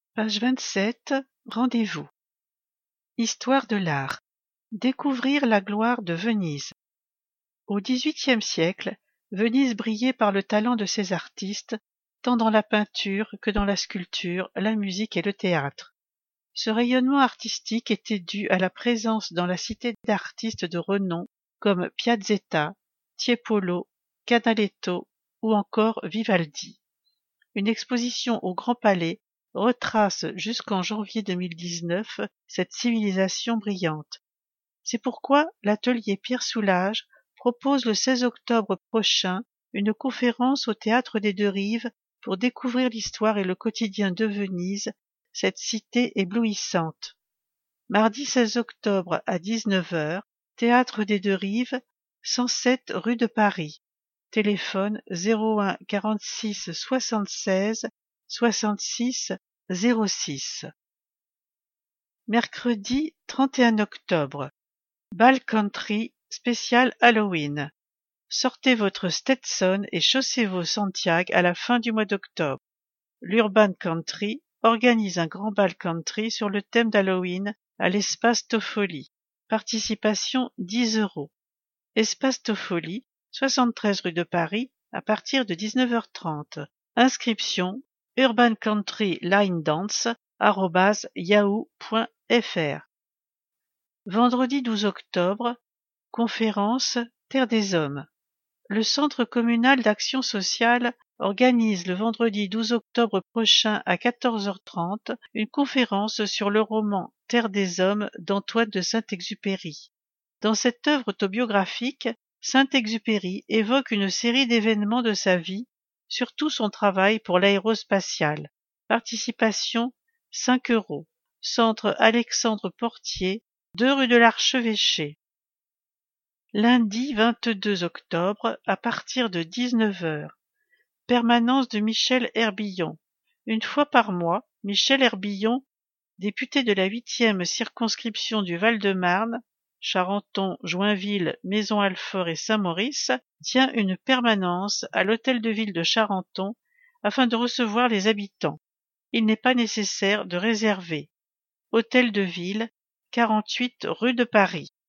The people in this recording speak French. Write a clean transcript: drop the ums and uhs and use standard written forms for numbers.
Page 27. Rendez-vous. Histoire de l'art. Découvrir la gloire de Venise. Au XVIIIe siècle, Venise brillait par le talent de ses artistes, tant dans la peinture que dans la sculpture, la musique et le théâtre. Ce rayonnement artistique était dû à la présence dans la cité d'artistes de renom comme Piazzetta, Tiepolo, Canaletto ou encore Vivaldi. Une exposition au Grand Palais retrace jusqu'en janvier 2019 cette civilisation brillante. C'est pourquoi l'atelier Pierre Soulages propose le 16 octobre prochain une conférence au Théâtre des Deux Rives pour découvrir l'histoire et le quotidien de Venise, cette cité éblouissante. Mardi 16 octobre à 19h, Théâtre des Deux Rives, 107 rue de Paris. Téléphone 01 46 76 66 06. Mercredi 31 octobre. Bal country spécial Halloween. Sortez votre Stetson et chaussez vos Santiago à la fin du mois d'octobre. L'Urban Country organise un grand bal country sur le thème d'Halloween à l'espace Toffoli. Participation 10 €. Espace Toffoli, 73 rue de Paris, à partir de 19h30. Inscription urbancountrylinedance@yahoo.fr. Vendredi 12 octobre, conférence Terre des Hommes. Le Centre communal d'action sociale organise le vendredi 12 octobre prochain à 14h30 une conférence sur le roman Terre des Hommes d'Antoine de Saint-Exupéry. Dans cette œuvre autobiographique, Saint-Exupéry évoque une série d'événements de sa vie, surtout son travail pour l'aérospatiale. Participation 5 €. Centre Alexandre Portier, 2 rue de l'Archevêché. Lundi 22 octobre, à partir de 19h. Permanence de Michel Herbillon. Une fois par mois, Michel Herbillon, député de la 8e circonscription du Val-de-Marne, Charenton, Joinville, Maison-Alfort et Saint-Maurice, tient une permanence à l'hôtel de ville de Charenton afin de recevoir les habitants. Il n'est pas nécessaire de réserver. Hôtel de ville, 48 rue de Paris.